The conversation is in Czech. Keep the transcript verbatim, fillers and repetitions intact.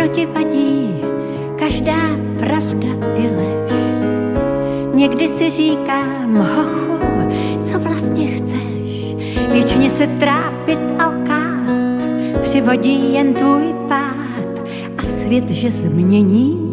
co ti vadí, každá pravda i lež. Někdy si říkám, hochu, co vlastně chceš, věčně se trápit a lkát, přivodí jen tvůj pád a svět, že změní